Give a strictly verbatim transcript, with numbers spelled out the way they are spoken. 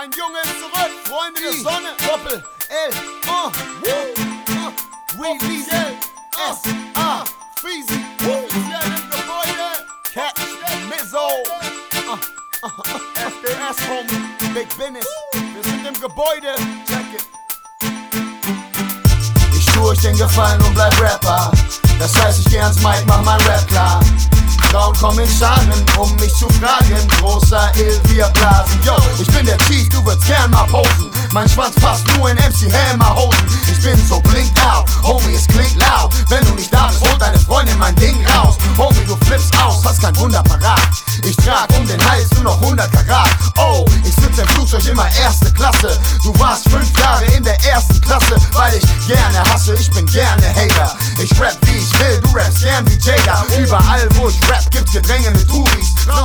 Mein Junge ist zurück, Freunde der Sonne. Doppel L, uh, uh, Offiziell, S, A, Freezy, offiziell im Gebäude. Catch, Mizzo, uh, uh, F D S, Homie, Big Business. Wir sind im Gebäude, check it. Ich tu euch den Gefallen und bleib Rapper. Das heißt, ich geh ans Mic, mach mein Rap klar. Frauen kommen in Scharen, um mich zu fragen. Großer Ill, wir blasen. Yo, ich bin der Chief, du würdest gern mal posen. Mein Schwanz passt nur in M C Hammer Hosen. Ich bin so blinked out, Homie, es klingt laut. Wenn du nicht da bist, holt deine Freundin mein Ding raus. Homie, du flippst aus, hast kein Wunder parat. Ich trag um den Hals nur noch hundert Karat. Oh, ich sitz im Flugzeug immer erste Klasse. Du warst fünf Jahre in der ersten Klasse. Weil ich gerne hasse, ich bin gerne Hater. Ich rap wie ich will, du rappst gern wie Jada. Überall wo ich rap, gibt's Gedränge mit Touris.